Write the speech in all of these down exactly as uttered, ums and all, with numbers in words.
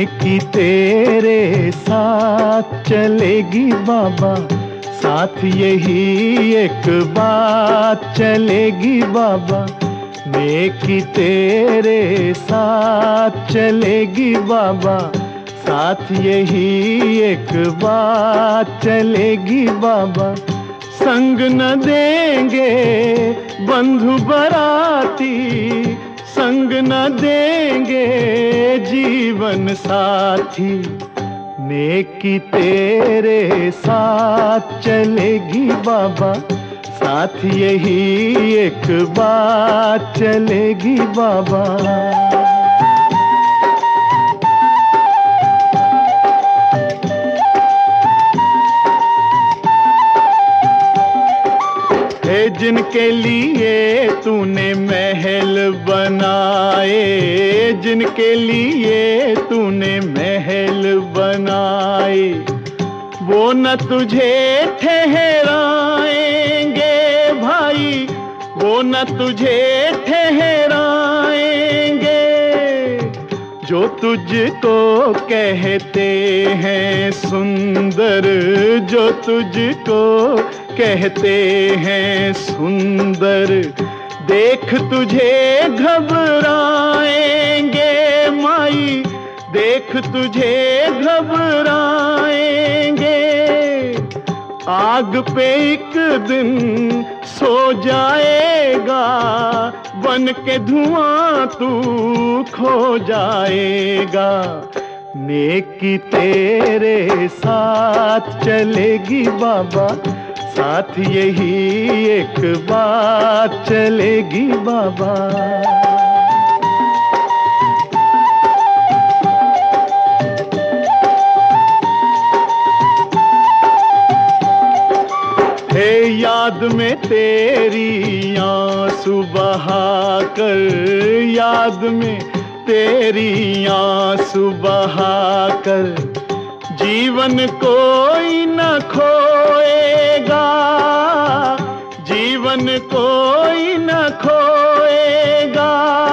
नेकी तेरे साथ चलेगी बाबा, साथ यही एक बात चलेगी बाबा। नेकी तेरे साथ चलेगी बाबा, साथ यही एक बात चलेगी बाबा। संग न देंगे बंधु बराती, संग न देंगे जीवन साथी। नेकी तेरे साथ चलेगी बाबा, साथ यही एक बात चलेगी बाबा। हे जिनके लिए तूने महल बनाए, जिनके लिए तूने महल बनाए, वो न तुझे ठहराएंगे भाई, वो न तुझे ठहराएंगे। जो तुझको कहते हैं सुंदर, जो तुझको कहते हैं सुंदर, देख तुझे घबराएंगे माई, देख तुझे घबराएंगे। आग पे एक दिन सो जाएगा, बन के धुआं तू खो जाएगा। नेकी तेरे साथ चलेगी बाबा, साथ यही एक बात चलेगी बाबा। हे याद में तेरी आंसू बहाकर, याद में तेरी आंसू बहाकर, जीवन कोई न खोएगा, जीवन कोई न खोएगा।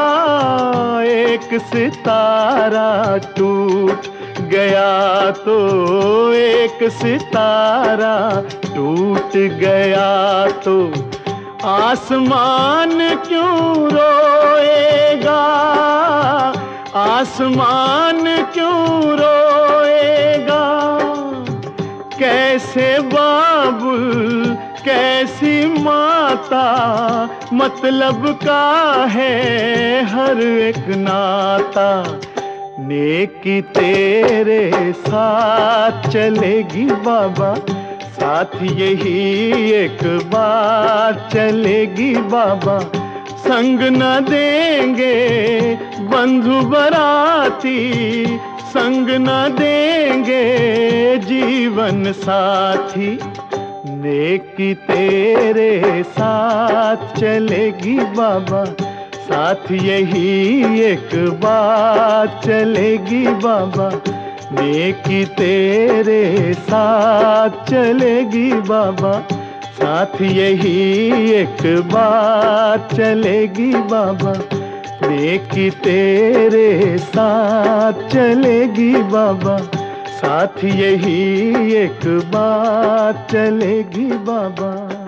एक सितारा टूट गया तो, एक सितारा टूट गया तो, आसमान क्यों रोएगा, आसमान क्यों रोएगा। कैसे बाबुल कैसी माता, मतलब का है हर एक नाता। नेकी तेरे साथ चलेगी बाबा, साथ यही एक बात चलेगी बाबा। संग न देंगे बंधु बराती, संग न देंगे जीवन साथी। नेकी तेरे साथ चलेगी बाबा, साथ यही एक बात चलेगी बाबा। नेकी तेरे साथ चलेगी बाबा, साथ यही एक बात चलेगी बाबा। नेकी तेरे साथ चलेगी बाबा, साथ यही एक बात चलेगी बाबा।